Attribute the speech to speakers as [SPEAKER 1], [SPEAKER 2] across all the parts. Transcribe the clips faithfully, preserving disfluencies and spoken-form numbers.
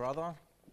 [SPEAKER 1] brother.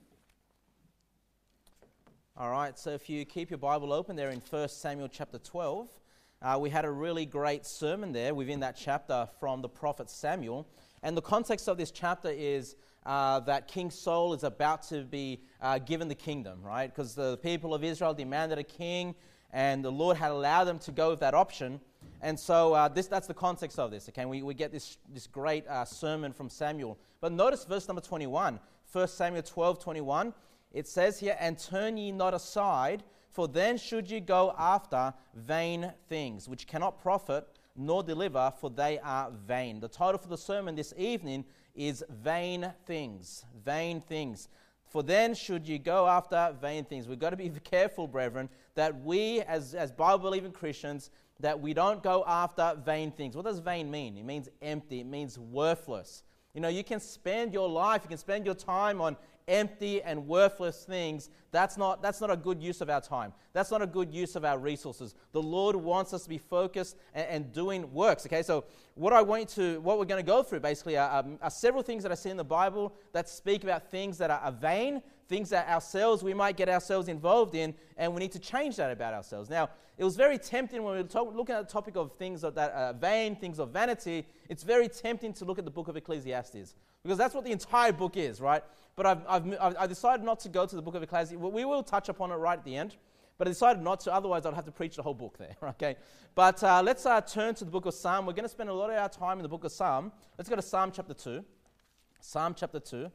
[SPEAKER 1] All right, so if you keep your Bible open there in First Samuel chapter twelve, uh, we had a really great sermon there within that chapter from the prophet Samuel. And the context of this chapter is uh, that King Saul is about to be uh, given the kingdom, right? Because the people of Israel demanded a king, and the Lord had allowed them to go with that option. And so uh, this that's the context of this, okay? We, we get this, this great uh, sermon from Samuel. But notice verse number twenty-one, First Samuel twelve, twenty-one. It says here, "And turn ye not aside, for then should ye go after vain things, which cannot profit nor deliver, for they are vain." The title for the sermon this evening is Vain Things. Vain Things. For then should you go after vain things. We've got to be careful, brethren, that we as, as Bible-believing Christians, that we don't go after vain things. What does vain mean? It means empty. It means worthless. You know, you can spend your life, you can spend your time on empty and worthless things. That's not that's not a good use of our time. That's not a good use of our resources. The Lord wants us to be focused and, and doing works. Okay, so what I want to, what we're going to go through basically are, um, are several things that I see in the Bible that speak about things that are, are vain, things that ourselves we might get ourselves involved in, and we need to change that about ourselves. Now, it was very tempting when we were talk, looking at the topic of things that are vain, things of vanity. It's very tempting to look at the book of Ecclesiastes, because that's what the entire book is, right? But I've, I've, I've decided not to go to the book of Ecclesiastes. We will touch upon it right at the end, but I decided not to. Otherwise, I'd have to preach the whole book there, okay? But uh, let's uh, turn to the book of Psalm. We're going to spend a lot of our time in the book of Psalm. Let's go to Psalm chapter two. Psalm chapter two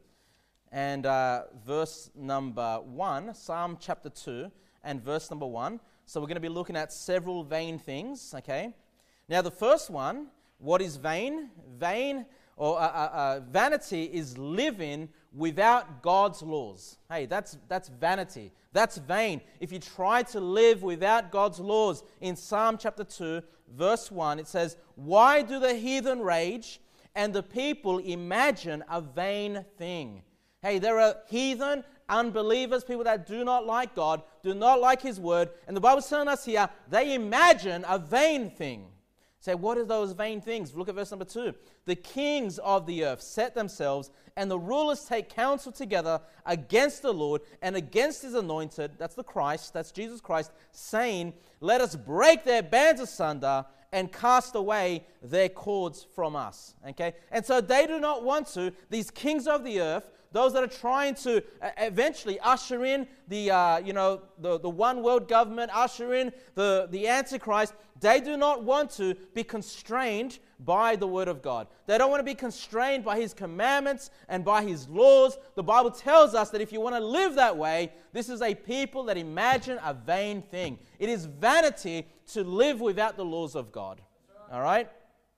[SPEAKER 1] and uh, verse number one. Psalm chapter two and verse number one. So we're going to be looking at several vain things, okay? Now, the first one, what is vain? Vain or uh, uh, uh, vanity is living without God's laws. Hey, that's that's vanity. That's vain. If you try to live without God's laws, in Psalm chapter two, verse one, it says, "Why do the heathen rage and the people imagine a vain thing?" Hey, there are heathen, unbelievers, people that do not like God, do not like His word, and the Bible's telling us here, they imagine a vain thing. Say, what are those vain things? Look at verse number two. "The kings of the earth set themselves, and the rulers take counsel together against the Lord and against His anointed," that's the Christ, that's Jesus Christ, "saying, let us break their bands asunder and cast away their cords from us." Okay? And so they do not want to, these kings of the earth, those that are trying to uh, eventually usher in the, uh, you know, the, the one world government, usher in the, the Antichrist, they do not want to be constrained by the Word of God. They don't want to be constrained by His commandments and by His laws. The Bible tells us that if you want to live that way, this is a people that imagine a vain thing. It is vanity to live without the laws of God. All right?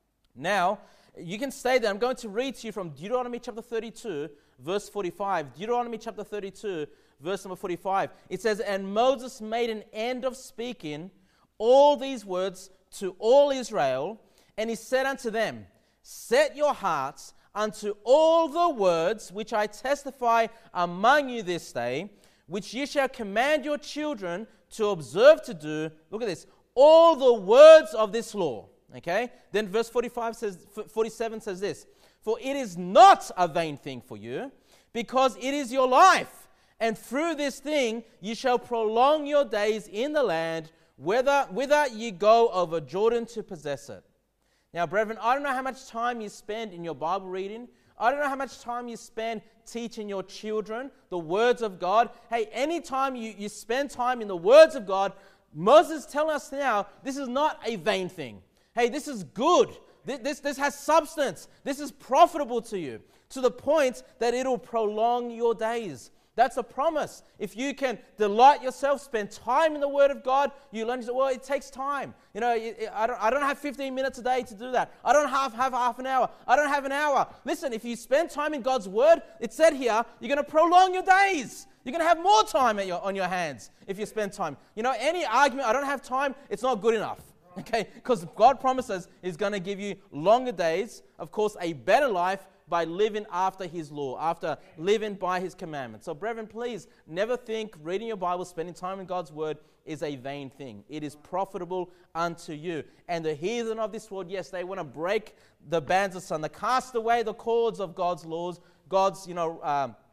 [SPEAKER 1] Now, you can stay there. I'm going to read to you from Deuteronomy chapter thirty-two, verse forty-five. Deuteronomy chapter thirty-two, verse number forty-five. It says, "And Moses made an end of speaking all these words to all Israel, and he said unto them, Set your hearts unto all the words which I testify among you this day, which ye shall command your children to observe to do." Look at this. "All the words of this law." Okay? Then verse forty-five says, forty-seven says this, "For it is not a vain thing for you, because it is your life. And through this thing ye shall prolong your days in the land, whither, whither ye go over Jordan to possess it." Now, brethren, I don't know how much time you spend in your Bible reading. I don't know how much time you spend teaching your children the words of God. Hey, anytime you, you spend time in the words of God, Moses is telling us now, this is not a vain thing. Hey, this is good. This, this, this has substance. This is profitable to you, to the point that it'll prolong your days. That's a promise. If you can delight yourself, spend time in the Word of God, you learn, well, it takes time. You know, I don't, I don't have fifteen minutes a day to do that. I don't have, have half an hour. I don't have an hour. Listen, if you spend time in God's Word, it said here, you're going to prolong your days. You're going to have more time at your, on your hands if you spend time. You know, any argument, I don't have time, it's not good enough. Okay, because God promises He's going to give you longer days, of course, a better life by living after His law, after living by His commandments. So, brethren, please never think reading your Bible, spending time in God's Word is a vain thing. It is profitable unto you. And the heathen of this world, yes, they want to break the bands asunder, cast away the cords of God's laws, God's, you know, um,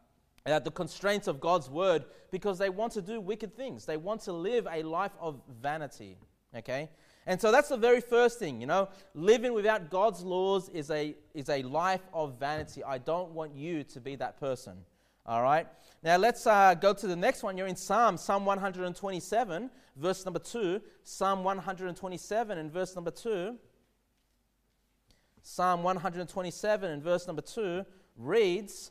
[SPEAKER 1] uh, the constraints of God's word because they want to do wicked things. They want to live a life of vanity, okay? And so that's the very first thing, you know. Living without God's laws is a is a life of vanity. I don't want you to be that person, all right? Now let's uh, go to the next one. You're in Psalm, Psalm one twenty-seven, verse number two. Psalm one twenty-seven and verse number two. Psalm one twenty-seven and verse number two reads,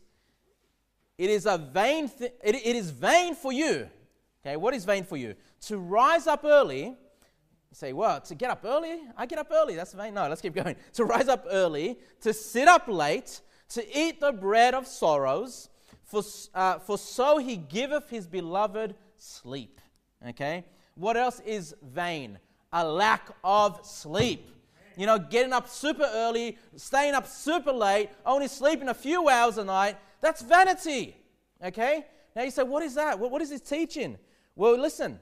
[SPEAKER 1] It is a vain th- it, it is vain for you. Okay, what is vain for you? To rise up early. You say, well, to get up early? I get up early. That's vain. No, let's keep going. To rise up early, to sit up late, to eat the bread of sorrows, for, uh, for so he giveth his beloved sleep. Okay? What else is vain? A lack of sleep. You know, getting up super early, staying up super late, only sleeping a few hours a night. That's vanity. Okay? Now you say, what is that? What, what is this teaching? Well, listen.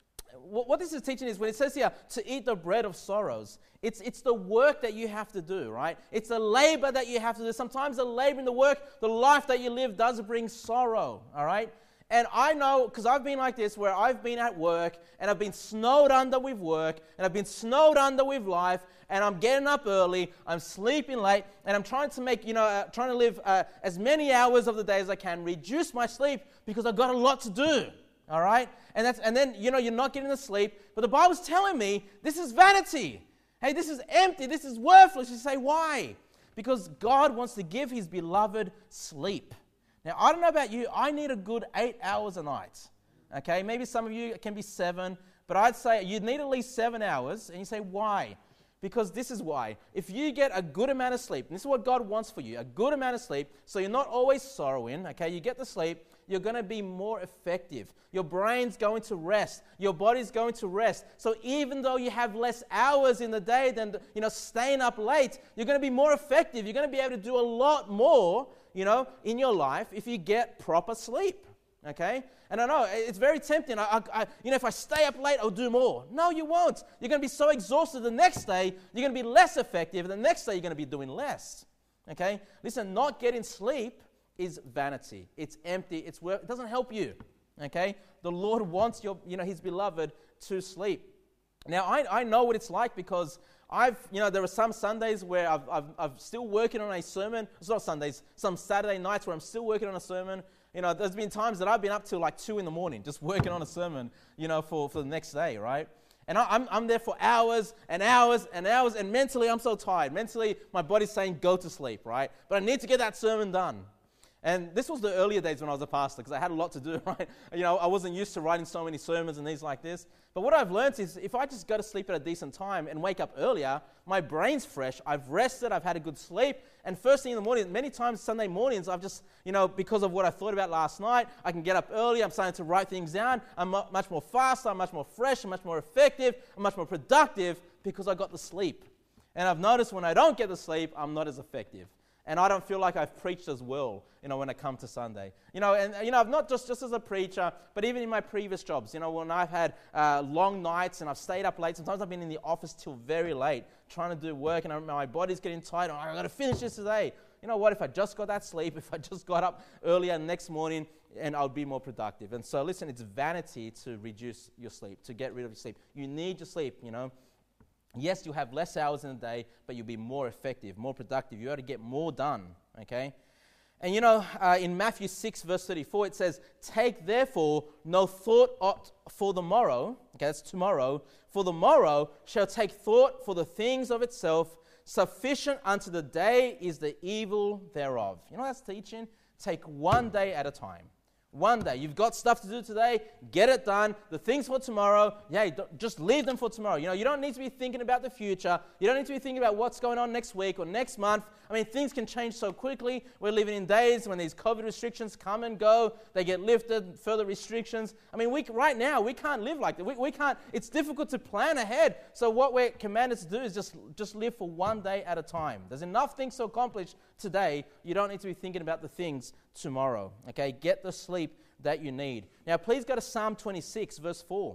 [SPEAKER 1] What this is teaching is when it says here to eat the bread of sorrows, it's it's the work that you have to do, right? It's the labor that you have to do. Sometimes the labor and the work, the life that you live does bring sorrow, all right? And I know, because I've been like this, where I've been at work, and I've been snowed under with work, and I've been snowed under with life, and I'm getting up early, I'm sleeping late, and I'm trying to make, you know, uh, trying to live uh, as many hours of the day as I can, reduce my sleep, because I've got a lot to do. All right? And that's and then, you know, you're not getting to sleep. But the Bible's telling me this is vanity. Hey, this is empty. This is worthless. You say, why? Because God wants to give his beloved sleep. Now, I don't know about you. I need a good eight hours a night. Okay? Maybe some of you, it can be seven. But I'd say you need at least seven hours. And you say, why? Because this is why. If you get a good amount of sleep, and this is what God wants for you, a good amount of sleep, so you're not always sorrowing, okay? You get the sleep, you're going to be more effective. Your brain's going to rest. Your body's going to rest. So even though you have less hours in the day than, you know, staying up late, you're going to be more effective. You're going to be able to do a lot more, you know, in your life if you get proper sleep, okay? And I know, it's very tempting. I, I, you know, if I stay up late, I'll do more. No, you won't. You're going to be so exhausted the next day, you're going to be less effective. The next day, you're going to be doing less, okay? Listen, not getting sleep is vanity. It's empty. It's work. It doesn't help you. Okay? The Lord wants your, you know, his beloved to sleep. Now, I, I know what it's like because I've, you know, there are some Sundays where I've, I've, I'm still working on a sermon. It's not Sundays, some Saturday nights where I'm still working on a sermon. You know, there's been times that I've been up till like two in the morning just working on a sermon, you know, for, for the next day, right? And I, I'm, I'm there for hours and hours and hours, and mentally I'm so tired. Mentally, my body's saying go to sleep, right? But I need to get that sermon done. And this was the earlier days when I was a pastor because I had a lot to do, right? You know, I wasn't used to writing so many sermons and things like this. But what I've learned is if I just go to sleep at a decent time and wake up earlier, my brain's fresh, I've rested, I've had a good sleep, and first thing in the morning, many times Sunday mornings, I've just, you know, because of what I thought about last night, I can get up early, I'm starting to write things down, I'm much more faster, I'm much more fresh, I'm much more effective, I'm much more productive because I got the sleep. And I've noticed when I don't get the sleep, I'm not as effective. And I don't feel like I've preached as well, you know, when I come to Sunday. You know, and, you know, I've not just, just as a preacher, but even in my previous jobs, you know, when I've had uh, long nights and I've stayed up late, sometimes I've been in the office till very late trying to do work and I, my body's getting tired and I've got to finish this today. You know what, if I just got that sleep, if I just got up earlier next morning, and I'll be more productive. And so, listen, it's vanity to reduce your sleep, to get rid of your sleep. You need your sleep, you know. Yes, you'll have less hours in a day, but you'll be more effective, more productive. You ought to get more done, okay? And you know, uh, in Matthew six, verse thirty-four, it says, "Take therefore no thought for the morrow," okay, that's tomorrow, "for the morrow shall take thought for the things of itself. Sufficient unto the day is the evil thereof." You know that's teaching? Take one day at a time. One day. You've got stuff to do today, get it done. The things for tomorrow, yeah, just leave them for tomorrow. You know, you don't need to be thinking about the future. You don't need to be thinking about what's going on next week or next month. I mean, things can change so quickly. We're living in days when these COVID restrictions come and go. They get lifted, further restrictions. I mean, we right now, we can't live like that. We, we can't, it's difficult to plan ahead. So what we're commanded to do is just, just live for one day at a time. There's enough things to accomplish today. You don't need to be thinking about the things tomorrow. Okay, get the sleep that you need. Now, please go to Psalm twenty-six, verse four.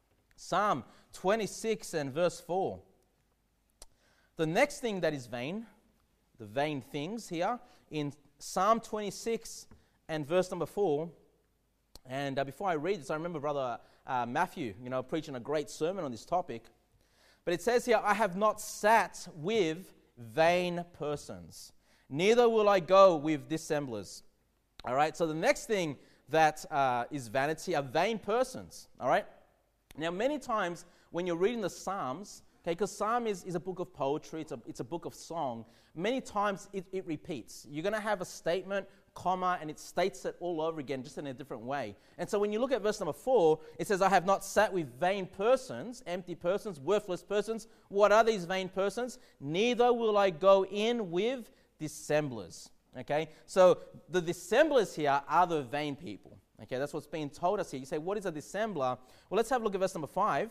[SPEAKER 1] Psalm twenty-six and verse four. The next thing that is vain, the vain things here, in Psalm twenty-six and verse number four. And uh, before I read this, I remember Brother uh, Matthew, you know, preaching a great sermon on this topic. But it says here, I have not sat with vain persons, neither will I go with dissemblers. All right, so the next thing that uh, is vanity are vain persons. All right, now many times when you're reading the Psalms, okay, because Psalm is, is a book of poetry, it's a, it's a book of song, many times it, it repeats. You're going to have a statement, comma, and it states it all over again, just in a different way. And so when you look at verse number four, it says, I have not sat with vain persons, empty persons, worthless persons. What are these vain persons? Neither will I go in with dissemblers. Okay, so the dissemblers here are the vain people. Okay, that's what's being told us here. You say, what is a dissembler? Well, let's have a look at verse number five.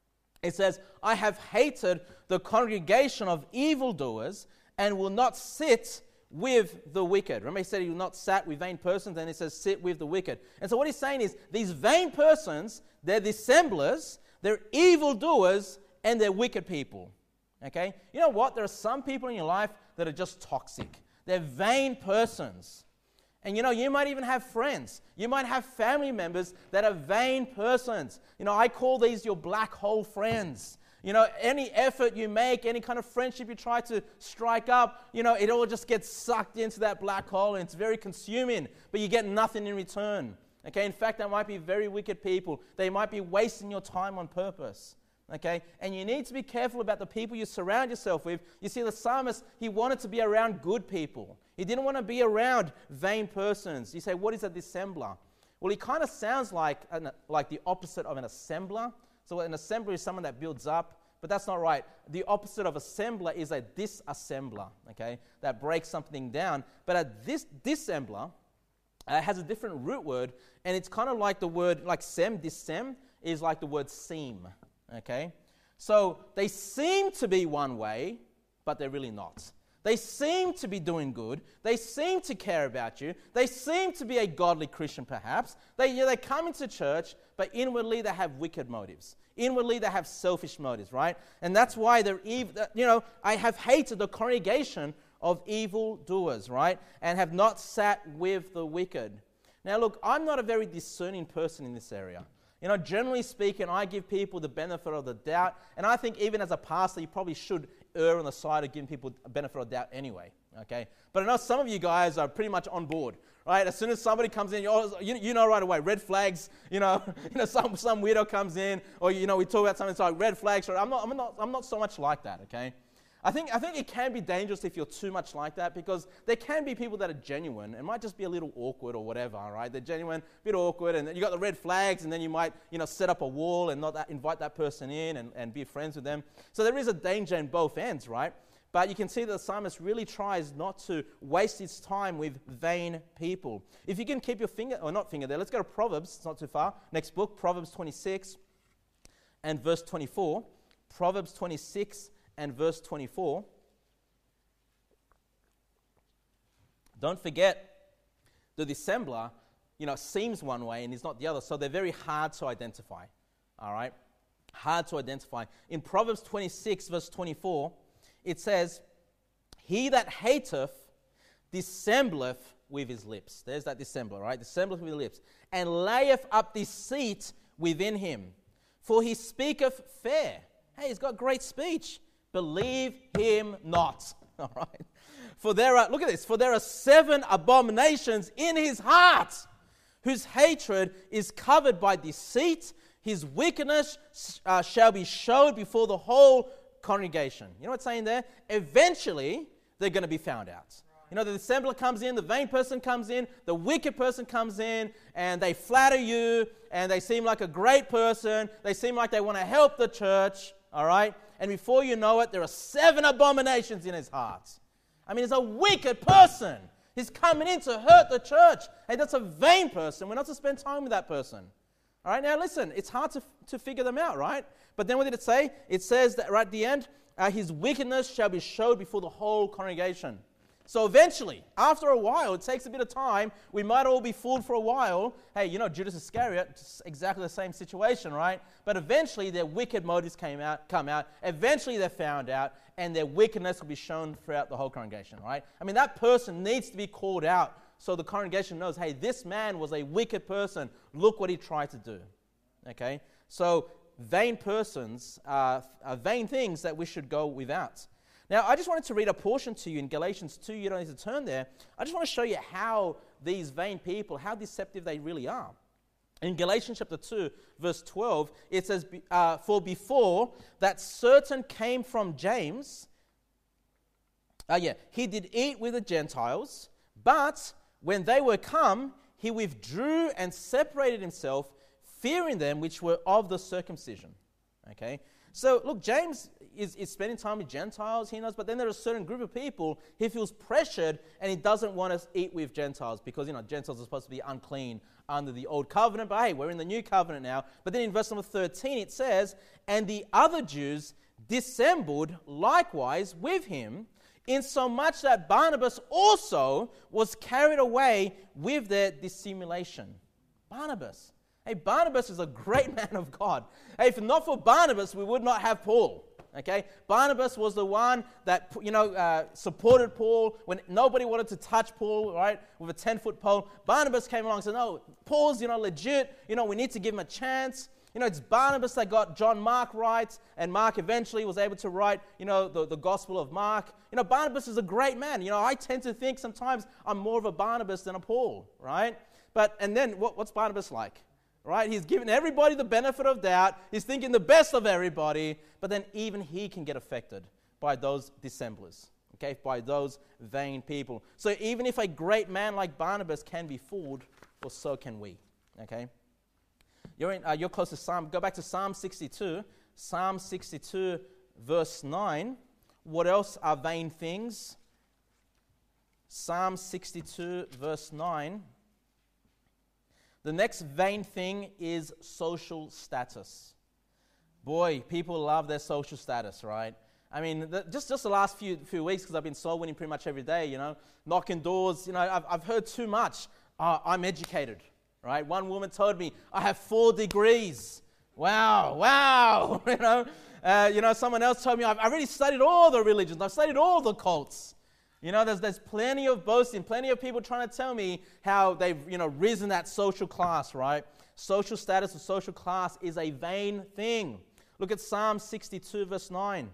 [SPEAKER 1] It says, I have hated the congregation of evildoers and will not sit with the wicked. Remember he said he will not sat with vain persons, and it says sit with the wicked. And so what he's saying is these vain persons, they're dissemblers, they're evildoers, and they're wicked people. Okay? You know what? There are some people in your life that are just toxic. They're vain persons. And you know, you might even have friends. You might have family members that are vain persons. You know, I call these your black hole friends. You know, any effort you make, any kind of friendship you try to strike up, you know, it all just gets sucked into that black hole, and it's very consuming, but you get nothing in return. Okay, in fact, they might be very wicked people. They might be wasting your time on purpose. Okay, and you need to be careful about the people you surround yourself with. You see, the psalmist, he wanted to be around good people. He didn't want to be around vain persons. You say, what is a dissembler? Well, he kind of sounds like an, like the opposite of an assembler. So an assembler is someone that builds up, but that's not right. The opposite of assembler is a disassembler, okay, that breaks something down. But a dis- dissembler uh, has a different root word, and it's kind of like the word, like sem, dissem, is like the word seem. Okay, so they seem to be one way, but they're really not. They seem to be doing good. They seem to care about you. They seem to be a godly Christian, perhaps. They, yeah, they come into church, but inwardly they have wicked motives. Inwardly they have selfish motives, right? And that's why they're evil. You know, I have hated the congregation of evildoers, right? And have not sat with the wicked. Now, look, I'm not a very discerning person in this area. You know, generally speaking, I give people the benefit of the doubt, and I think even as a pastor, you probably should err on the side of giving people a benefit of doubt anyway, okay? But I know some of you guys are pretty much on board, right? As soon as somebody comes in, you, you know right away, red flags, you know, you know, some some weirdo comes in, or, you know, we talk about something, it's like red flags. I'm not, I'm not, I'm not so much like that, okay? I think I think it can be dangerous if you're too much like that, because there can be people that are genuine. It might just be a little awkward or whatever, right? They're genuine, a bit awkward, and then you got the red flags, and then you might, you know, set up a wall and not that, invite that person in and, and be friends with them. So there is a danger in both ends, right? But you can see that the psalmist really tries not to waste his time with vain people. If you can keep your finger, or not finger there, let's go to Proverbs, it's not too far. Next book, Proverbs twenty-six and verse twenty-four. Proverbs twenty-six and verse twenty-four. Don't forget, the dissembler, you know, seems one way and is not the other, so they're very hard to identify. All right? Hard to identify. In Proverbs twenty-six, verse twenty-four, it says, he that hateth dissembleth with his lips. There's that dissembler, right? Dissembleth with his lips. And layeth up deceit within him. For he speaketh fair. Hey, he's got great speech. Believe him not. All right. For there are, look at this, for there are seven abominations in his heart, whose hatred is covered by deceit. His wickedness uh, shall be showed before the whole congregation. You know what's saying there? Eventually, they're going to be found out. You know, the dissembler comes in, the vain person comes in, the wicked person comes in, and they flatter you, and they seem like a great person. They seem like they want to help the church, all right? And before you know it, there are seven abominations in his heart. I mean, he's a wicked person. He's coming in to hurt the church. Hey, that's a vain person. We're not to spend time with that person. All right, now listen, it's hard to, to figure them out, right? But then what did it say? It says that right at the end, uh, his wickedness shall be showed before the whole congregation. So eventually, after a while, it takes a bit of time. We might all be fooled for a while. Hey, you know, Judas Iscariot, it's exactly the same situation, right? But eventually, their wicked motives came out, come out. Eventually, they're found out, and their wickedness will be shown throughout the whole congregation, right? I mean, that person needs to be called out so the congregation knows, hey, this man was a wicked person. Look what he tried to do. Okay? So vain persons are, are vain things that we should go without. Now, I just wanted to read a portion to you in Galatians two. You don't need to turn there. I just want to show you how these vain people, how deceptive they really are. In Galatians chapter two, verse twelve, it says, uh, for before that certain came from James, uh, yeah, he did eat with the Gentiles, but when they were come, he withdrew and separated himself, fearing them which were of the circumcision. Okay? So, look, James is, is spending time with Gentiles, he knows, but then there's a certain group of people, he feels pressured, and he doesn't want to eat with Gentiles, because, you know, Gentiles are supposed to be unclean under the old covenant, but hey, we're in the new covenant now. But then in verse number thirteen, it says, and the other Jews dissembled likewise with him, insomuch that Barnabas also was carried away with their dissimulation. Barnabas. Hey, Barnabas is a great man of God. Hey, if not for Barnabas, we would not have Paul. Okay? Barnabas was the one that, you know, uh, supported Paul when nobody wanted to touch Paul, right, with a ten-foot pole. Barnabas came along and said, no, Paul's, you know, legit. You know, we need to give him a chance. You know, it's Barnabas that got John Mark right, and Mark eventually was able to write, you know, the, the Gospel of Mark. You know, Barnabas is a great man. You know, I tend to think sometimes I'm more of a Barnabas than a Paul, right? But, and then what, what's Barnabas like? Right? He's giving everybody the benefit of doubt. He's thinking the best of everybody. But then even he can get affected by those dissemblers. Okay? By those vain people. So even if a great man like Barnabas can be fooled, well, so can we. Okay? You're, in, uh, you're close to Psalm. Go back to Psalm sixty-two. Psalm sixty-two, verse nine. What else are vain things? Psalm sixty-two, verse nine. The next vain thing is social status. Boy, people love their social status, right? I mean, the, just, just the last few few weeks, because I've been soul winning pretty much every day, you know, knocking doors. You know, I've, I've heard too much. Uh, I'm educated, right? One woman told me, I have four degrees. Wow, wow, you know. Uh, you know, someone else told me, I've, I've already studied all the religions. I've studied all the cults. You know, there's there's plenty of boasting, plenty of people trying to tell me how they've, you know, risen that social class, right? Social status or social class is a vain thing. Look at Psalm sixty-two, verse nine.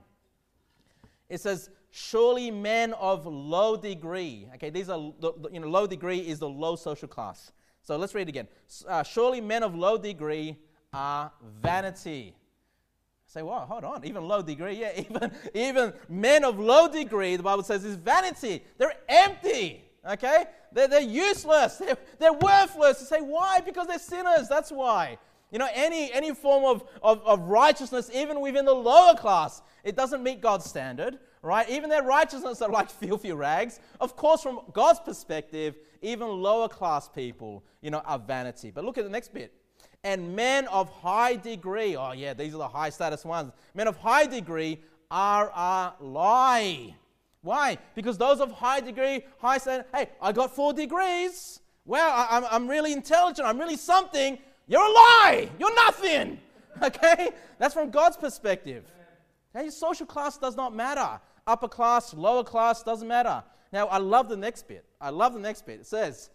[SPEAKER 1] It says, surely men of low degree. Okay, these are, you know, low degree is the low social class. So let's read it again. Uh, surely men of low degree are vanity. Say, well, hold on, even low degree, yeah, even, even men of low degree, the Bible says, is vanity. They're empty, okay? They're, they're useless. They're, they're worthless. You say, why? Because they're sinners, that's why. You know, any, any form of, of, of righteousness, even within the lower class, it doesn't meet God's standard, right? Even their righteousness are like filthy rags. Of course, from God's perspective, even lower class people, you know, are vanity. But look at the next bit. And men of high degree, oh yeah, these are the high status ones. Men of high degree are a lie. Why? Because those of high degree, high status, hey, I got four degrees. Well, I, I'm, I'm really intelligent. I'm really something. You're a lie. You're nothing. Okay? That's from God's perspective. Hey, social class does not matter. Upper class, lower class, doesn't matter. Now, I love the next bit. I love the next bit. It says,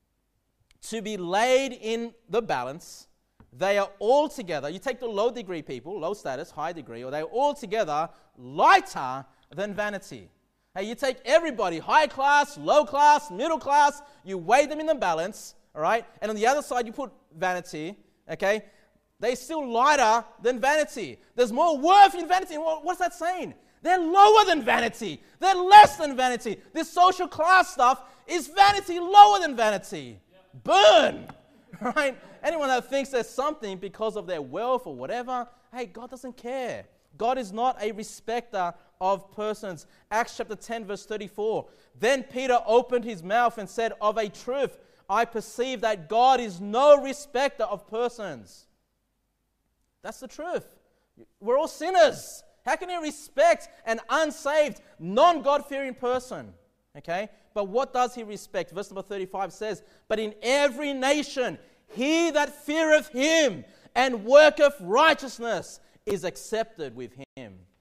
[SPEAKER 1] to be laid in the balance, they are all together. You take the low degree people, low status, high degree, or they are all together lighter than vanity. Hey, you take everybody, high class, low class, middle class, you weigh them in the balance, all right? And on the other side, you put vanity, okay? They're still lighter than vanity. There's more worth in vanity. What's that saying? They're lower than vanity. They're less than vanity. This social class stuff is vanity, lower than vanity. Yep. Burn! Right? Anyone that thinks there's something because of their wealth or whatever, hey, God doesn't care. God is not a respecter of persons. Acts chapter ten, verse thirty-four. Then Peter opened his mouth and said, of a truth, I perceive that God is no respecter of persons. That's the truth. We're all sinners. How can he respect an unsaved, non-God-fearing person? Okay? But what does he respect? Verse number thirty-five says, but in every nation, he that feareth him and worketh righteousness is accepted with him.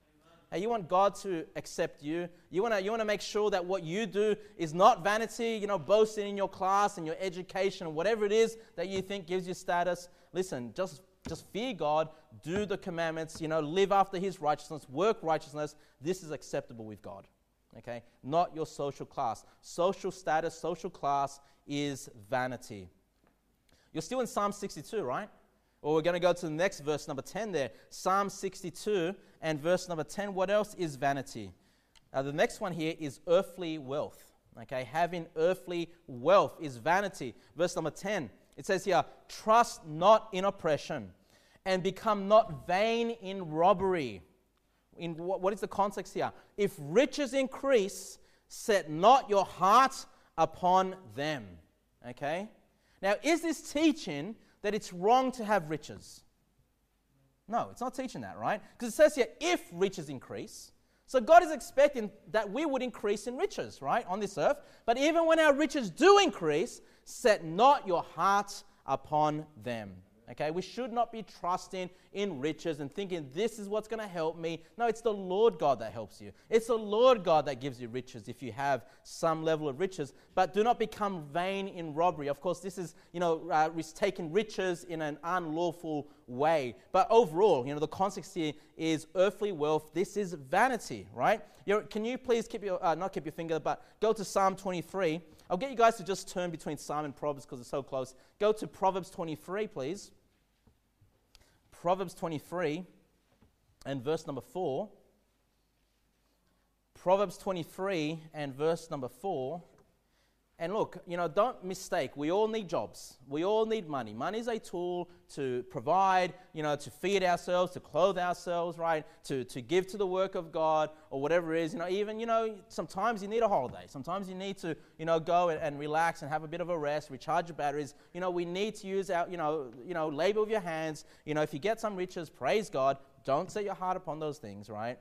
[SPEAKER 1] Hey, you want God to accept you. You want to you want to make sure that what you do is not vanity, you know, boasting in your class and your education or whatever it is that you think gives you status. Listen, just just fear God, do the commandments, you know, live after his righteousness, work righteousness. This is acceptable with God. Okay? Not your social class. Social status, social class is vanity. You're still in Psalm sixty-two, right? Well, we're going to go to the next verse, number ten there. Psalm sixty-two and verse number ten. What else is vanity? Uh, the next one here is earthly wealth. Okay, having earthly wealth is vanity. Verse number ten, it says here, trust not in oppression and become not vain in robbery. In what, what is the context here? If riches increase, set not your heart upon them. Okay? Now, is this teaching that it's wrong to have riches? No, it's not teaching that, right? Because it says here, if riches increase. So God is expecting that we would increase in riches, right, on this earth. But even when our riches do increase, set not your heart upon them. Okay, we should not be trusting in riches and thinking this is what's going to help me. No, it's the Lord God that helps you. It's the Lord God that gives you riches if you have some level of riches. But do not become vain in robbery. Of course, this is, you know, uh, taking riches in an unlawful way. But overall, you know, the context here is earthly wealth. This is vanity, right? You're, can you please keep your, uh, not keep your finger, but go to Psalm twenty-three. I'll get you guys to just turn between Psalm and Proverbs because it's so close. Go to Proverbs twenty-three, please. Proverbs twenty-three and verse number four. Proverbs twenty-three and verse number four. And look, you know, don't mistake. We all need jobs. We all need money. Money is a tool to provide, you know, to feed ourselves, to clothe ourselves, right? To, to give to the work of God or whatever it is. You know, even, you know, sometimes you need a holiday. Sometimes you need to, you know, go and, and relax and have a bit of a rest, recharge your batteries. You know, we need to use our, you know, you know, labor with your hands. You know, if you get some riches, praise God. Don't set your heart upon those things, right?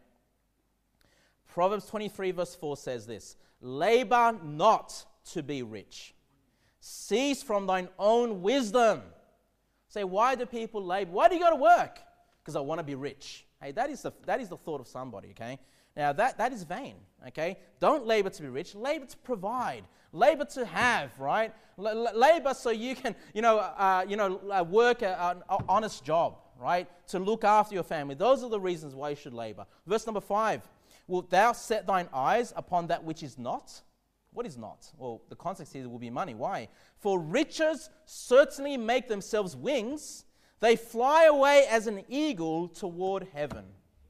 [SPEAKER 1] Proverbs twenty-three verse four says this, labor not to be rich. Cease from thine own wisdom. Say, why do people labor? Why do you go to work? Because I want to be rich. Hey, that is the that is the thought of somebody, okay? Now, that, that is vain, okay? Don't labor to be rich. Labor to provide. Labor to have, right? L- l- labor so you can, you know, uh, you know, uh, work a, an honest job, right? To look after your family. Those are the reasons why you should labor. Verse number five. Wilt thou set thine eyes upon that which is not? What is not? Well, the context here will be money. Why? For riches certainly make themselves wings. They fly away as an eagle toward heaven.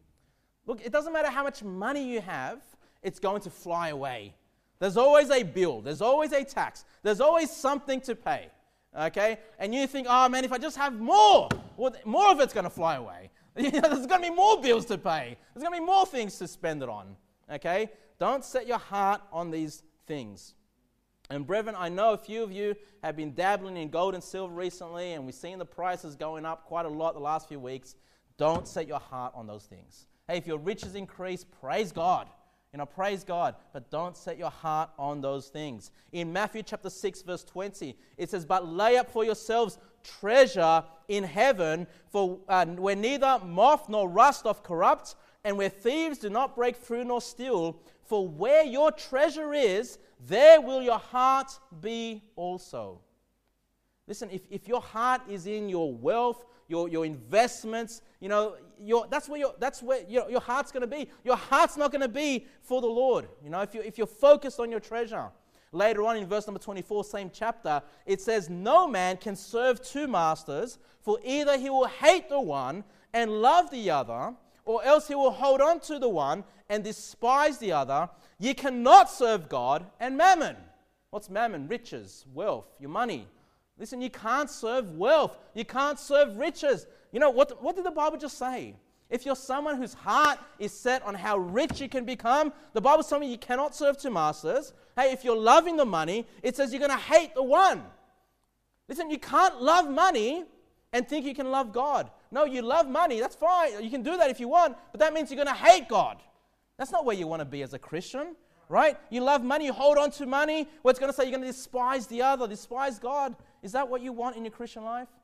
[SPEAKER 1] Look, it doesn't matter how much money you have, it's going to fly away. There's always a bill. There's always a tax. There's always something to pay. Okay? And you think, oh man, if I just have more, well, more of it's going to fly away. You know, there's going to be more bills to pay. There's going to be more things to spend it on. Okay? Don't set your heart on these things. And brethren, I know a few of you have been dabbling in gold and silver recently, and we've seen the prices going up quite a lot the last few weeks. Don't set your heart on those things. Hey, if your riches increase, praise God. You know, praise God, but don't set your heart on those things. In Matthew chapter six, verse twenty, it says, but lay up for yourselves treasure in heaven, for uh, where neither moth nor rust doth corrupt, and where thieves do not break through nor steal. For where your treasure is, there will your heart be also. Listen, if, if your heart is in your wealth, your, your investments, you know, your, that's where, your, that's where your, your heart's going to be. Your heart's not going to be for the Lord. You know, if, you, if you're focused on your treasure. Later on in verse number twenty-four, same chapter, it says, no man can serve two masters, for either he will hate the one and love the other, or else he will hold on to the one and despise the other. Ye cannot serve God and mammon. What's mammon? Riches, wealth, your money. Listen, you can't serve wealth. You can't serve riches. You know, what, what did the Bible just say? If you're someone whose heart is set on how rich you can become, the Bible's telling you you cannot serve two masters. Hey, if you're loving the money, it says you're going to hate the one. Listen, you can't love money and think you can love God. No, you love money, that's fine. You can do that if you want, but that means you're going to hate God. That's not where you want to be as a Christian, right? You love money, you hold on to money. What's going to say you're going to despise the other, despise God. Is that what you want in your Christian life?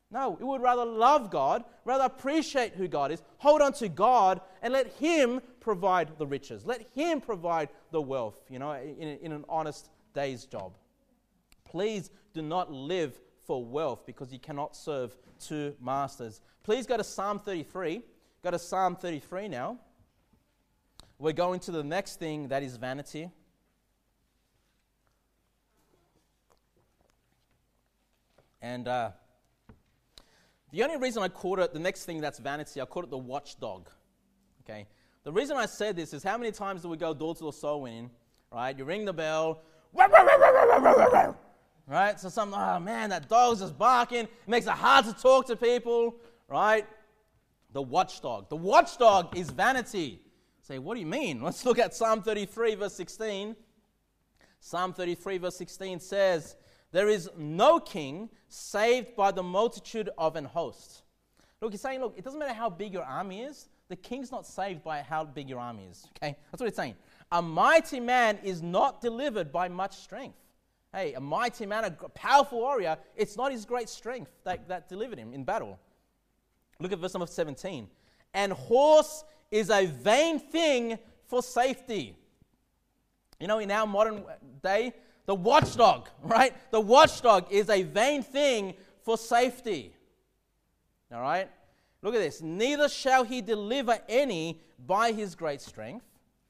[SPEAKER 1] No, we would rather love God, rather appreciate who God is, hold on to God, and let Him provide the riches. Let Him provide the wealth, you know, in, in an honest day's job. Please do not live for wealth, because you cannot serve two masters. Please go to Psalm thirty-three. Go to Psalm thirty-three now. We're going to the next thing, that is vanity. And uh, the only reason I called it, the next thing that's vanity, I called it the watchdog. Okay. The reason I said this is, how many times do we go door-to-door soul winning, right? You ring the bell, right? So some, oh man, that dog's just barking. It makes it hard to talk to people, right? The watchdog. The watchdog is vanity. Say, what do you mean? Let's look at Psalm thirty-three, verse sixteen. Psalm thirty-three, verse sixteen says, there is no king saved by the multitude of an host. Look, he's saying, look, it doesn't matter how big your army is. The king's not saved by how big your army is. Okay, that's what it's saying. A mighty man is not delivered by much strength. Hey, a mighty man, a powerful warrior, it's not his great strength that, that delivered him in battle. Look at verse number seventeen. And horse is a vain thing for safety. You know, in our modern day, the watchdog, right? The watchdog is a vain thing for safety. All right? Look at this. Neither shall he deliver any by his great strength.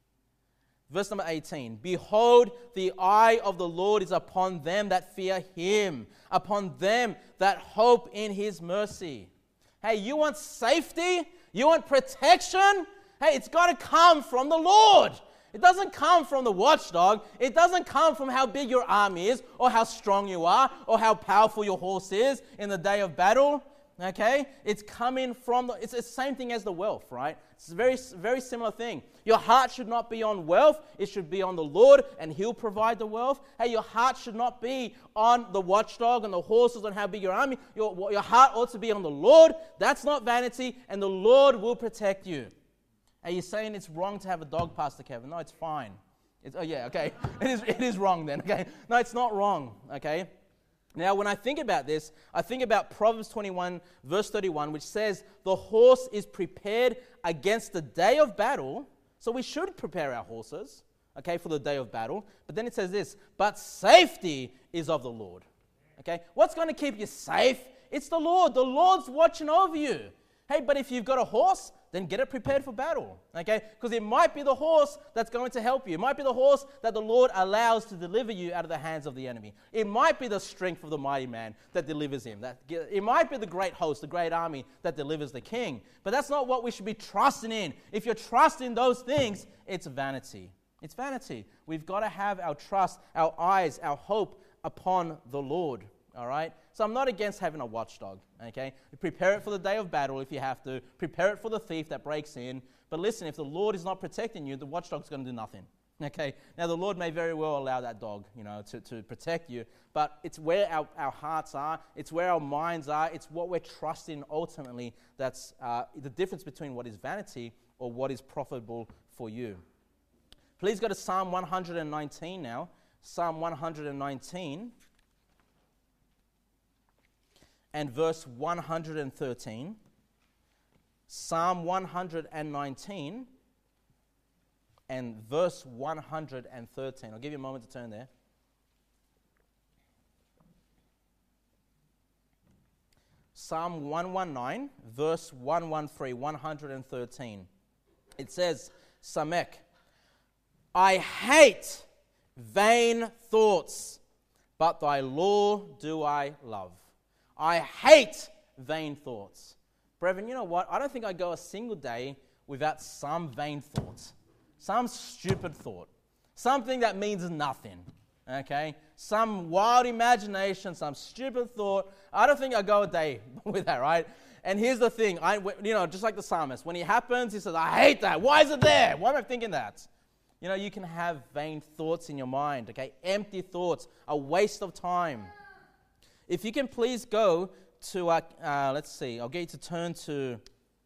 [SPEAKER 1] Verse number eighteen. Behold, the eye of the Lord is upon them that fear him, upon them that hope in his mercy. Hey, you want safety? You want protection? Hey, it's got to come from the Lord. It doesn't come from the watchdog. It doesn't come from how big your army is, or how strong you are, or how powerful your horse is in the day of battle. Okay? It's coming from the, it's the same thing as the wealth, right? It's a very, very similar thing. Your heart should not be on wealth. It should be on the Lord, and He'll provide the wealth. Hey, your heart should not be on the watchdog and the horses and how big your army. Your, your heart ought to be on the Lord. That's not vanity, and the Lord will protect you. Are you saying it's wrong to have a dog, Pastor Kevin? No, it's fine. It's, oh, yeah, okay. It is, it is wrong then, okay? No, it's not wrong, okay? Now, when I think about this, I think about Proverbs twenty-one, verse thirty-one, which says, the horse is prepared against the day of battle. So we should prepare our horses, okay, for the day of battle. But then it says this, but safety is of the Lord. Okay? What's going to keep you safe? It's the Lord. The Lord's watching over you. Hey, but if you've got a horse, then get it prepared for battle, okay? Because it might be the horse that's going to help you. It might be the horse that the Lord allows to deliver you out of the hands of the enemy. It might be the strength of the mighty man that delivers him. That, it might be the great host, the great army that delivers the king. But that's not what we should be trusting in. If you're trusting those things, it's vanity. It's vanity. We've got to have our trust, our eyes, our hope upon the Lord, all right? So I'm not against having a watchdog, okay? Prepare it for the day of battle if you have to. Prepare it for the thief that breaks in. But listen, if the Lord is not protecting you, the watchdog's going to do nothing, okay? Now, the Lord may very well allow that dog, you know, to, to protect you, but it's where our, our hearts are. It's where our minds are. It's what we're trusting ultimately that's uh, the difference between what is vanity or what is profitable for you. Please go to Psalm one hundred nineteen now. Psalm one hundred nineteen. And verse one hundred thirteen. Psalm one hundred nineteen and verse one hundred thirteen. I'll give you a moment to turn there. Psalm one nineteen, verse one thirteen, one hundred thirteen. It says, Samek, I hate vain thoughts, but thy law do I love. I hate vain thoughts. Brethren, you know what? I don't think I go a single day without some vain thoughts, some stupid thought, something that means nothing, okay? Some wild imagination, some stupid thought. I don't think I go a day with that, right? And here's the thing, I, you know, just like the psalmist, when it happens, he says, I hate that. Why is it there? Why am I thinking that? You know, you can have vain thoughts in your mind, okay? Empty thoughts, a waste of time. If you can please go to, uh, uh, let's see, I'll get you to turn to,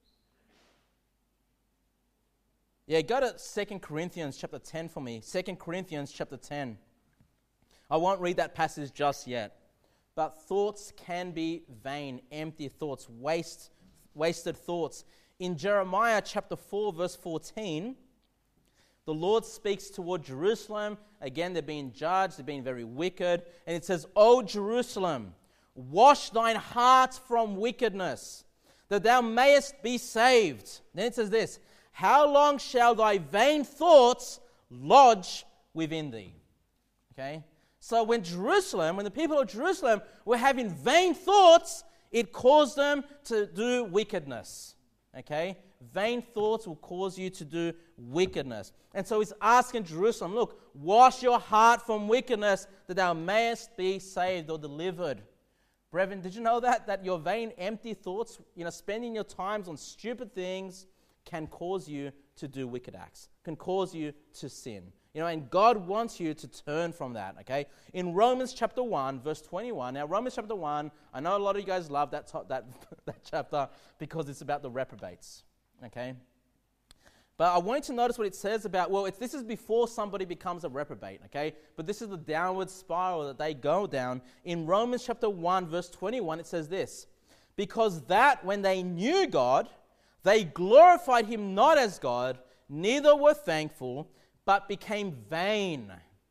[SPEAKER 1] yeah, go to Second Corinthians chapter ten for me. Second Corinthians chapter ten. I won't read that passage just yet, but thoughts can be vain, empty thoughts, waste, wasted thoughts. In Jeremiah chapter four, verse fourteen, the Lord speaks toward Jerusalem. Again, they're being judged, they're being very wicked. And it says, O Jerusalem, wash thine heart from wickedness, that thou mayest be saved. Then it says this, how long shall thy vain thoughts lodge within thee? Okay? So when Jerusalem, when the people of Jerusalem were having vain thoughts, it caused them to do wickedness. Okay? Vain thoughts will cause you to do wickedness. And so he's asking Jerusalem, look, wash your heart from wickedness that thou mayest be saved or delivered. Brethren, did you know that? That your vain, empty thoughts, you know, spending your times on stupid things can cause you to do wicked acts, can cause you to sin. You know, and God wants you to turn from that, okay? In Romans chapter one, verse twenty-one. Now, Romans chapter one, I know a lot of you guys love that, to- that, that chapter because it's about the reprobates, okay? But I want you to notice what it says about, well, it's, this is before somebody becomes a reprobate, okay? But this is the downward spiral that they go down. In Romans chapter one, verse twenty-one, it says this, because that when they knew God, they glorified him not as God, neither were thankful, but became vain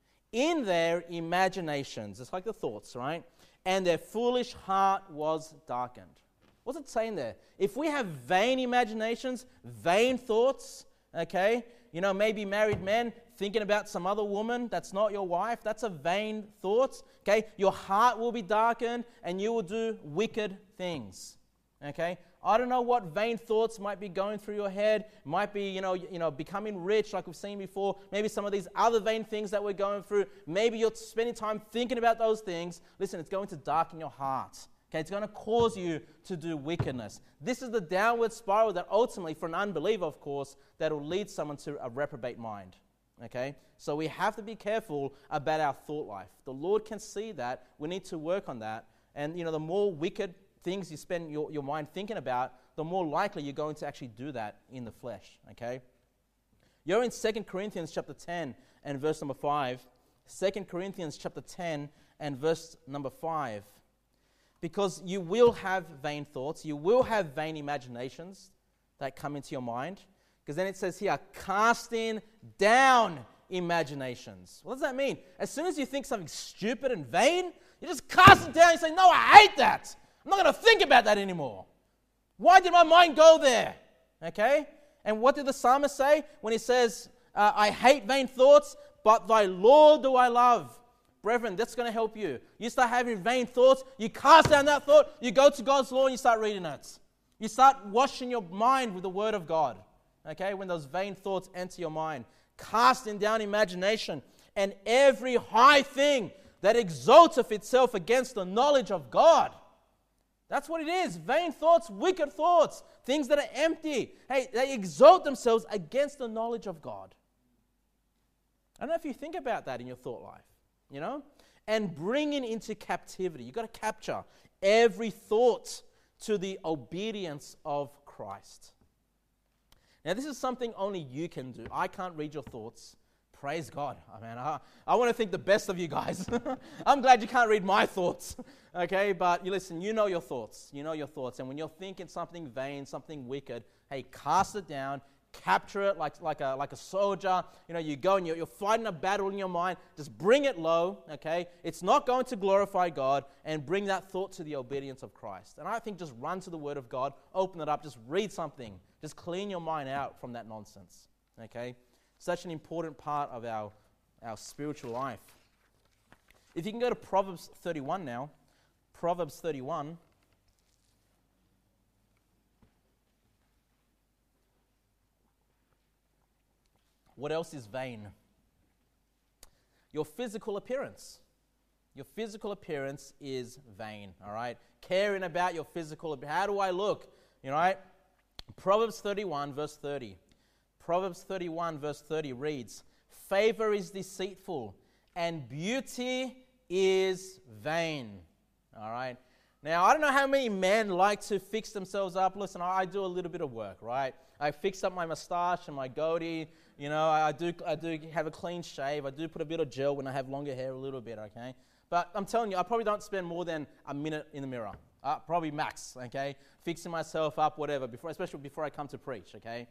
[SPEAKER 1] in their imaginations. It's like the thoughts, right? And their foolish heart was darkened. What's it saying there? If we have vain imaginations, vain thoughts, okay, you know, maybe married men thinking about some other woman that's not your wife, that's a vain thought, okay? Your heart will be darkened and you will do wicked things, okay? I don't know what vain thoughts might be going through your head. It might be, you know, you know, becoming rich like we've seen before. Maybe some of these other vain things that we're going through. Maybe you're spending time thinking about those things. Listen, it's going to darken your heart. Okay, it's going to cause you to do wickedness. This is the downward spiral that ultimately, for an unbeliever, of course, that will lead someone to a reprobate mind. Okay, so we have to be careful about our thought life. The Lord can see that. We need to work on that. And, you know, the more wicked things you spend your, your mind thinking about, the more likely you're going to actually do that in the flesh, okay? You're in Second Corinthians chapter ten and verse number five. Second Corinthians chapter ten and verse number five. Because you will have vain thoughts, you will have vain imaginations that come into your mind. Because then it says here, casting down imaginations. What does that mean? As soon as you think something stupid and vain, you just cast it down and say, no, I hate that. I'm not going to think about that anymore. Why did my mind go there? Okay? And what did the psalmist say when he says, uh, I hate vain thoughts, but thy law do I love? Brethren, that's going to help you. You start having vain thoughts, you cast down that thought, you go to God's law and you start reading it. You start washing your mind with the word of God. Okay? When those vain thoughts enter your mind. Casting down imagination and every high thing that exalteth itself against the knowledge of God. That's what it is. Vain thoughts, wicked thoughts, things that are empty. Hey, they exalt themselves against the knowledge of God. I don't know if you think about that in your thought life, you know? And bringing into captivity. You've got to capture every thought to the obedience of Christ. Now, this is something only you can do. I can't read your thoughts. Praise God. I mean, I, I want to think the best of you guys. I'm glad you can't read my thoughts. Okay, but you listen, you know your thoughts. You know your thoughts. And when you're thinking something vain, something wicked, hey, cast it down, capture it like, like, a, like a soldier. You know, you go and you're, you're fighting a battle in your mind. Just bring it low, okay? It's not going to glorify God, and bring that thought to the obedience of Christ. And I think just run to the Word of God, open it up, just read something. Just clean your mind out from that nonsense, okay? Such an important part of our, our spiritual life. If you can go to Proverbs thirty-one now. Proverbs thirty-one. What else is vain? Your physical appearance. Your physical appearance is vain, all right? Caring about your physical appearance. How do I look? You know, right? Proverbs thirty-one, verse thirty. Proverbs thirty-one, verse thirty reads, favor is deceitful, and beauty is vain. All right. Now, I don't know how many men like to fix themselves up. Listen, I do a little bit of work, right? I fix up my mustache and my goatee. You know, I do I do have a clean shave. I do put a bit of gel when I have longer hair a little bit, okay? But I'm telling you, I probably don't spend more than a minute in the mirror. Uh, probably max, okay? Fixing myself up, whatever, before, especially before I come to preach, okay?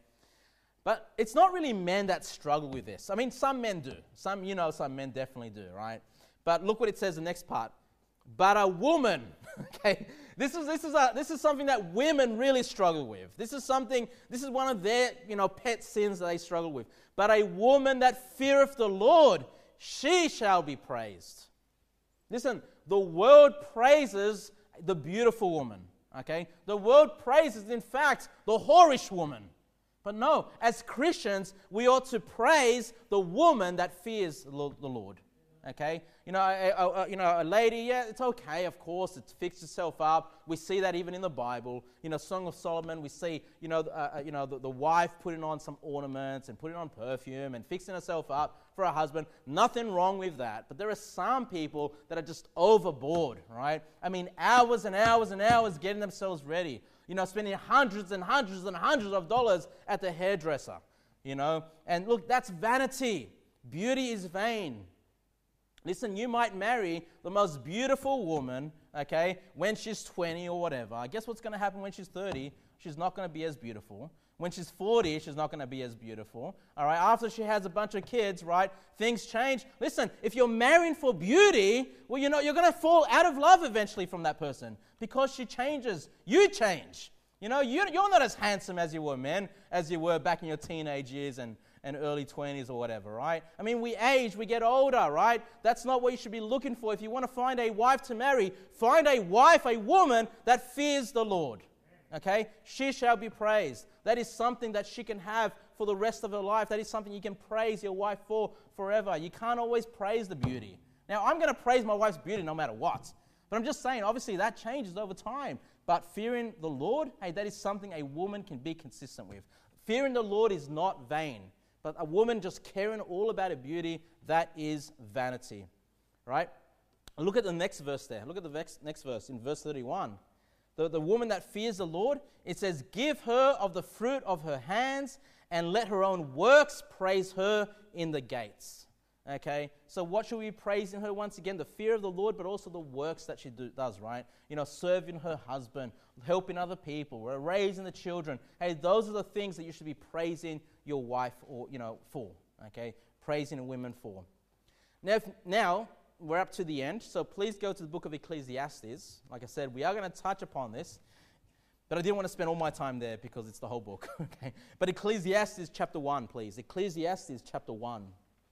[SPEAKER 1] But it's not really men that struggle with this. I mean, some men do. Some, you know, some men definitely do, right? But look what it says in the next part. But a woman, okay? This is this is a, this is something that women really struggle with. This is something, this is one of their, you know, pet sins that they struggle with. But a woman that feareth the Lord, she shall be praised. Listen, the world praises the beautiful woman, okay? The world praises, in fact, the whorish woman. But no, as Christians, we ought to praise the woman that fears the Lord. Okay, you know, a, a, a, you know, a lady, yeah, it's okay, of course, it's fixed itself up. We see that even in the Bible. You know, Song of Solomon, we see, you know, uh, you know, the, the wife putting on some ornaments and putting on perfume and fixing herself up for her husband. Nothing wrong with that. But there are some people that are just overboard, right? I mean, hours and hours and hours getting themselves ready. You know, spending hundreds and hundreds and hundreds of dollars at the hairdresser. You know, and look, that's vanity. Beauty is vain. Listen, you might marry the most beautiful woman, okay, when she's twenty or whatever. Guess what's going to happen when she's thirty? She's not going to be as beautiful. When she's forty, she's not going to be as beautiful. All right, after she has a bunch of kids, right, things change. Listen, if you're marrying for beauty, well, you know, you're going to fall out of love eventually from that person because she changes. You change. You know, you, you're not as handsome as you were, man, as you were back in your teenage years and and early twenties or whatever, right? I mean, we age, we get older, right? That's not what you should be looking for. If you want to find a wife to marry, find a wife, a woman that fears the Lord, okay? She shall be praised. That is something that she can have for the rest of her life. That is something you can praise your wife for forever. You can't always praise the beauty. Now, I'm going to praise my wife's beauty no matter what. But I'm just saying, obviously, that changes over time. But fearing the Lord, hey, that is something a woman can be consistent with. Fearing the Lord is not vain. But a woman just caring all about her beauty, that is vanity, right? Look at the next verse there. Look at the next, next verse in verse thirty-one. The, the woman that fears the Lord, it says, give her of the fruit of her hands and let her own works praise her in the gates. Okay, so what should we be praising her? Once again, the fear of the Lord, but also the works that she do, does, right? You know, serving her husband, helping other people, raising the children. Hey, those are the things that you should be praising your wife or, you know, for, okay? Praising women for. Now, if, now, we're up to the end, so please go to the book of Ecclesiastes. Like I said, we are going to touch upon this, but I didn't want to spend all my time there because it's the whole book, okay? But Ecclesiastes chapter one, please. Ecclesiastes chapter one.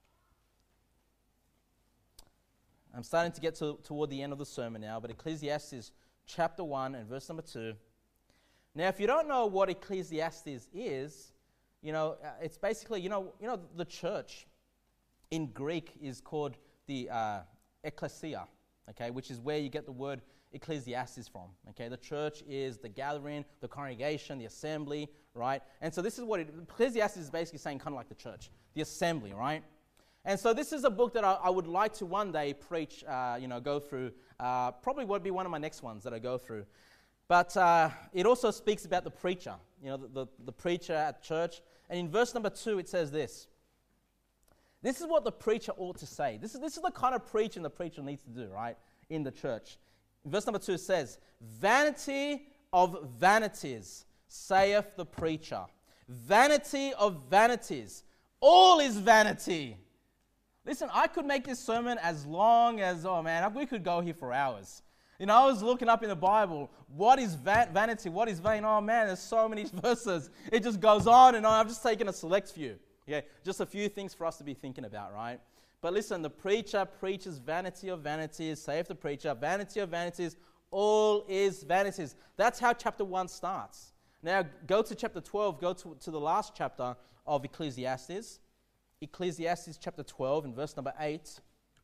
[SPEAKER 1] I'm starting to get to, toward the end of the sermon now, but Ecclesiastes chapter one and verse number two. Now, if you don't know what Ecclesiastes is, you know, it's basically, you know, you know, the church in Greek is called the uh, ecclesia, okay, which is where you get the word Ecclesiastes from, okay? The church is the gathering, the congregation, the assembly, right? And so this is what it, Ecclesiastes is basically saying kind of like the church, the assembly, right? And so this is a book that I, I would like to one day preach, uh, you know, go through. Uh, probably would be one of my next ones that I go through. But uh, it also speaks about the preacher, you know, the, the, the preacher at church. And in verse number two, it says this. This is what the preacher ought to say. This is, this is the kind of preaching the preacher needs to do, right, in the church. In verse number two, it says, vanity of vanities, saith the preacher. Vanity of vanities. All is vanity. Listen, I could make this sermon as long as, oh man, we could go here for hours. You know, I was looking up in the Bible, what is va- vanity, what is vain? Oh man, there's so many verses. It just goes on and on. I've just taken a select few. Yeah, just a few things for us to be thinking about, right? But listen, the preacher preaches vanity of vanities, saith the preacher, vanity of vanities, all is vanities. That's how chapter one starts. Now, go to chapter twelve, go to, to the last chapter of Ecclesiastes. Ecclesiastes chapter twelve and verse number eight.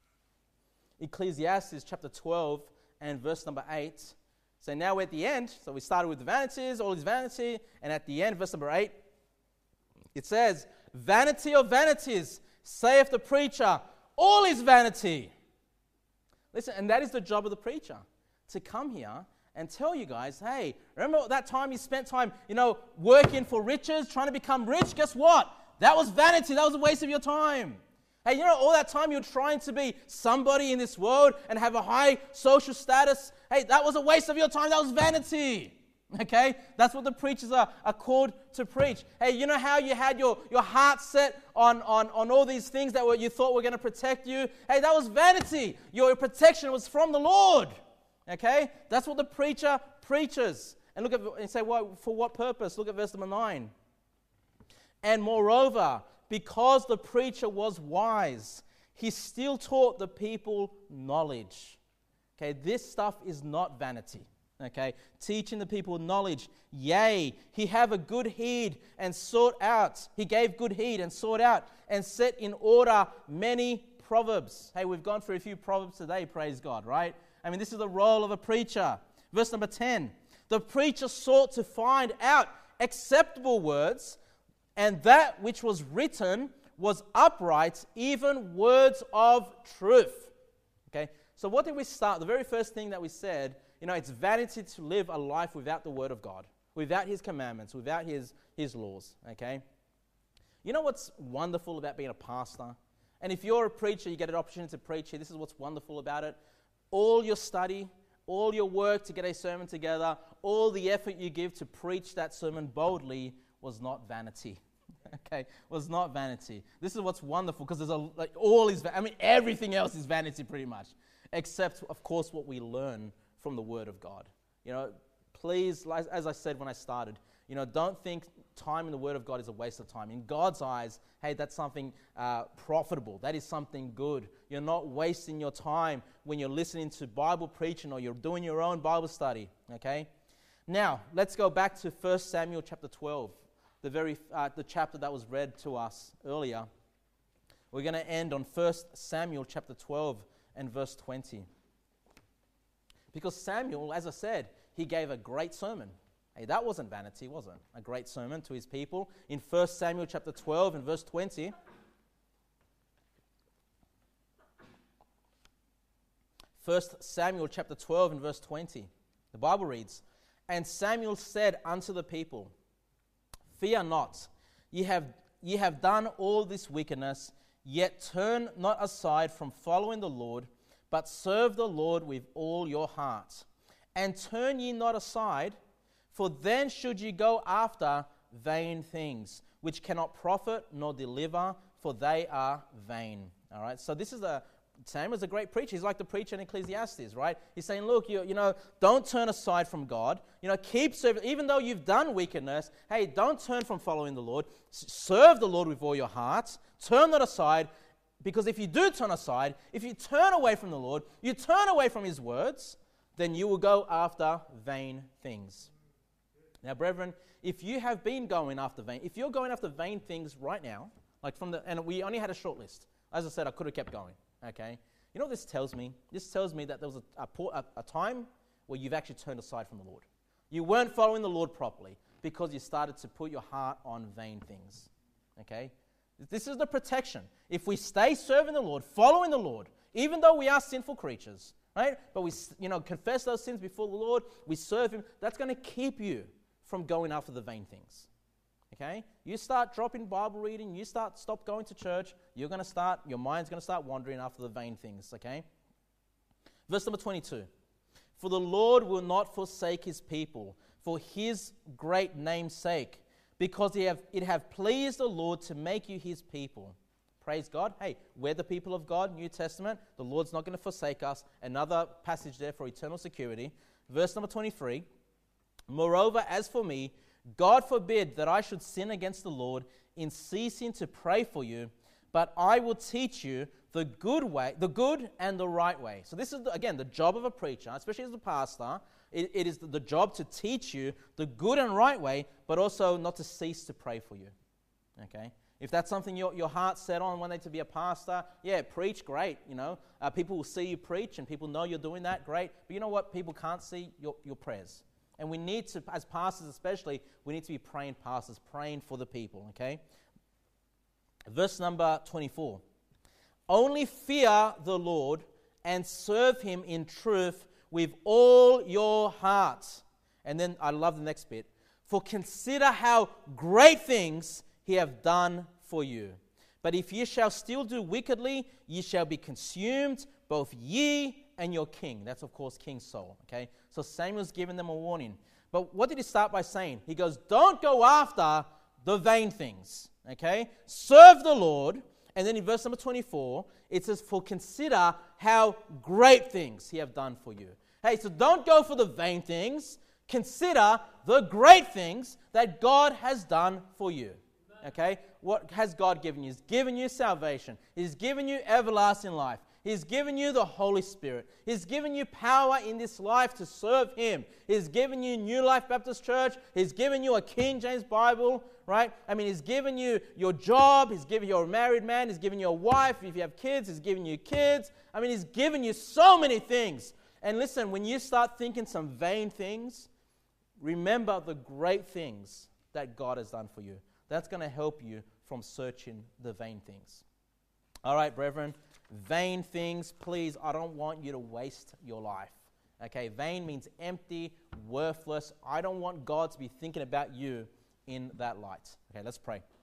[SPEAKER 1] Ecclesiastes chapter twelve and verse number eight. So now we're at the end. So we started with the vanities, all is vanity. And at the end, verse number eight, it says, vanity of vanities, saith the preacher, all is vanity. Listen, and that is the job of the preacher, to come here and tell you guys, hey, remember that time you spent time, you know, working for riches, trying to become rich? Guess what? That was vanity. That was a waste of your time. Hey, you know, all that time you're trying to be somebody in this world and have a high social status, hey, that was a waste of your time. That was vanity. Okay? That's what the preachers are, are called to preach. Hey, you know how you had your, your heart set on, on, on all these things that were, you thought were going to protect you? Hey, that was vanity. Your protection was from the Lord. Okay? That's what the preacher preaches. And look at and say, well, for what purpose? Look at verse number nine. And moreover, because the preacher was wise, he still taught the people knowledge. Okay, this stuff is not vanity. Okay, teaching the people knowledge. Yea, he have a good heed and sought out. He gave good heed and sought out and set in order many proverbs. Hey, we've gone through a few proverbs today, praise God, right? I mean, this is the role of a preacher. Verse number ten. The preacher sought to find out acceptable words, and that which was written was upright, even words of truth. Okay, so what did we start? The very first thing that we said, you know, it's vanity to live a life without the Word of God, without His commandments, without His, His laws, okay? You know what's wonderful about being a pastor? And if you're a preacher, you get an opportunity to preach here. This is what's wonderful about it. All your study, all your work to get a sermon together, all the effort you give to preach that sermon boldly was not vanity. Okay, was not vanity. This is what's wonderful because there's a like all is. I mean, everything else is vanity pretty much, except of course what we learn from the Word of God. You know, please, as I said when I started, you know, don't think time in the Word of God is a waste of time. In God's eyes, hey, that's something uh, profitable. That is something good. You're not wasting your time when you're listening to Bible preaching or you're doing your own Bible study. Okay. Now let's go back to First Samuel chapter twelve. The very uh, the chapter that was read to us earlier. We're going to end on First Samuel chapter twelve and verse twenty. Because Samuel, as I said, he gave a great sermon. Hey, that wasn't vanity, was it? A great sermon to his people. In First Samuel chapter twelve and verse twenty. First Samuel chapter twelve and verse twenty. The Bible reads, "And Samuel said unto the people, Fear not, ye have, ye have done all this wickedness, yet turn not aside from following the Lord, but serve the Lord with all your heart. And turn ye not aside, for then should ye go after vain things, which cannot profit nor deliver, for they are vain." All right, so this is a Samuel's a great preacher. He's like the preacher in Ecclesiastes, right? He's saying, look, you, you know, don't turn aside from God. You know, keep serving. Even though you've done wickedness, hey, don't turn from following the Lord. S- serve the Lord with all your heart. Turn not aside, because if you do turn aside, if you turn away from the Lord, you turn away from His words, then you will go after vain things. Now, brethren, if you have been going after vain, if you're going after vain things right now, like from the, and we only had a short list. As I said, I could have kept going. Okay, you know what this tells me? This tells me that there was a, a, a time where you've actually turned aside from the Lord. You weren't following the Lord properly because you started to put your heart on vain things. Okay, this is the protection. If we stay serving the Lord, following the Lord, even though we are sinful creatures, right? But we, you know, confess those sins before the Lord. We serve Him. That's going to keep you from going after the vain things. Okay? You start dropping Bible reading, you start stop going to church, you're going to start, your mind's going to start wandering after the vain things, okay? Verse number twenty-two. "For the Lord will not forsake His people for His great name's sake, because he have, it have pleased the Lord to make you His people." Praise God. Hey, we're the people of God, New Testament. The Lord's not going to forsake us. Another passage there for eternal security. Verse number twenty-three. "Moreover, as for me, God forbid that I should sin against the Lord in ceasing to pray for you, but I will teach you the good way, the good and the right way." So this is, the, again, the job of a preacher, especially as a pastor. It, it is the, the job to teach you the good and right way, but also not to cease to pray for you. Okay? If that's something your, your heart's set on, one day to be a pastor, yeah, preach, great, you know. Uh, people will see you preach and people know you're doing that, great. But you know what? People can't see your, your prayers. And we need to, as pastors especially, we need to be praying pastors, praying for the people, okay? Verse number twenty-four. "Only fear the Lord and serve Him in truth with all your heart." And then I love the next bit. "For consider how great things He have done for you. But if ye shall still do wickedly, ye shall be consumed, both ye and your king. That's, of course, King Saul. Okay? So Samuel's giving them a warning. But what did he start by saying? He goes, don't go after the vain things. Okay? Serve the Lord. And then in verse number twenty-four, it says, for consider how great things he have done for you. Hey, so don't go for the vain things. Consider the great things that God has done for you. Okay? What has God given you? He's given you salvation. He's given you everlasting life. He's given you the Holy Spirit. He's given you power in this life to serve Him. He's given you New Life Baptist Church. He's given you a King James Bible, right? I mean, He's given you your job. He's given you a married man. He's given you a wife. If you have kids, He's given you kids. I mean, He's given you so many things. And listen, when you start thinking some vain things, remember the great things that God has done for you. That's going to help you from searching the vain things. All right, brethren, vain things, please, I don't want you to waste your life. Okay, vain means empty, worthless. I don't want God to be thinking about you in that light. Okay, let's pray.